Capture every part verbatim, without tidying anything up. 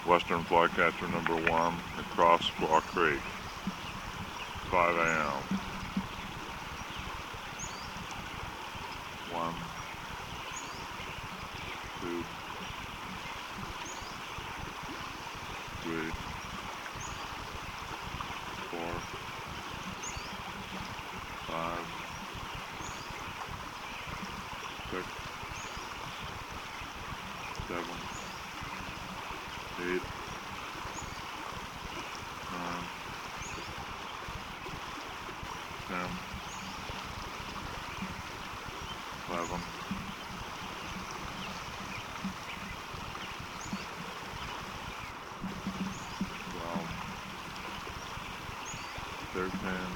Western flycatcher number one across Squaw Creek, five A M One, two, three, four, five, six, seven, eight, nine, ten, eleven, twelve, thirteen,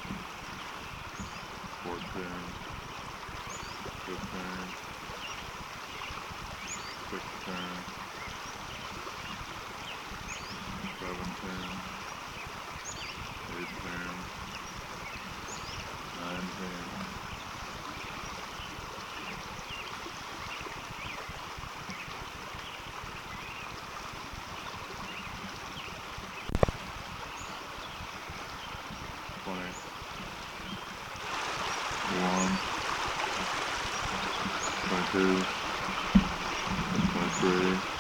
fourteen, fifteen, sixteen, seventeen, eighteen, nineteen, twenty, one, twenty-two, twenty-three,